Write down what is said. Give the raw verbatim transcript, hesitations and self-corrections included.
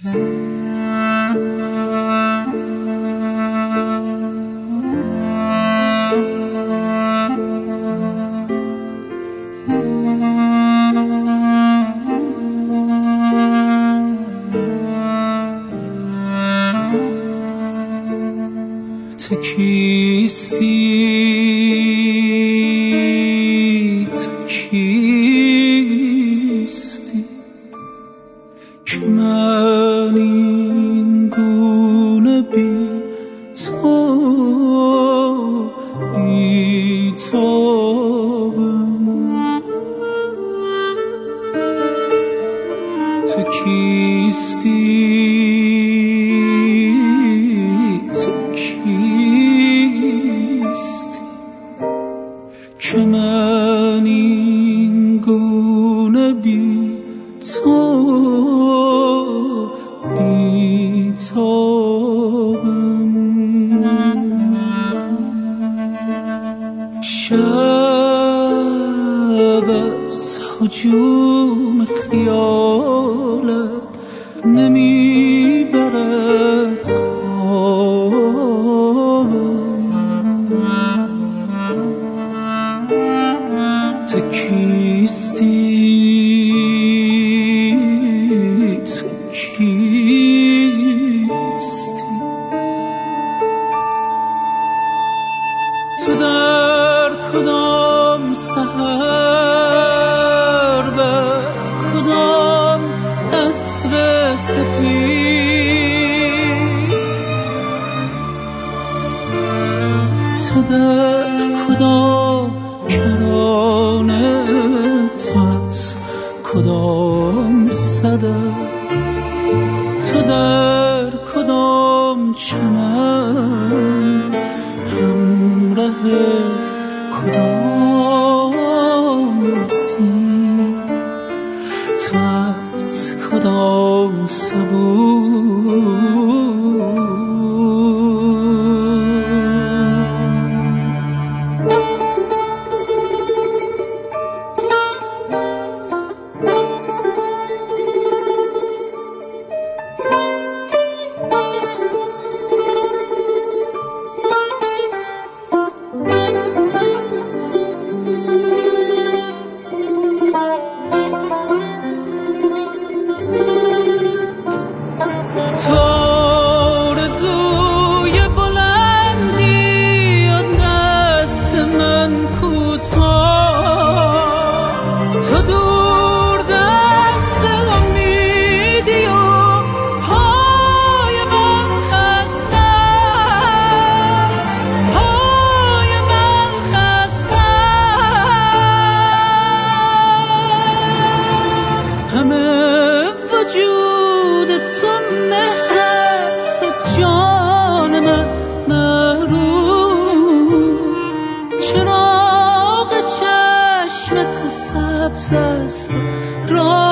تو کیستی تو کیستی که من این گونه بی تو بی تابم تو کیستی که من این گونه بی تو بی تابم شب از هجوم خیالت نمیبرد تو کیستی تو کیستی تو در کدام سحر بر کدام عصر سپید تو در کدام کرانه تو از کدام صدف تو در کدام چمن همراه کدام مسیح تو از کدام صبور چراغ چشم تو سبز است.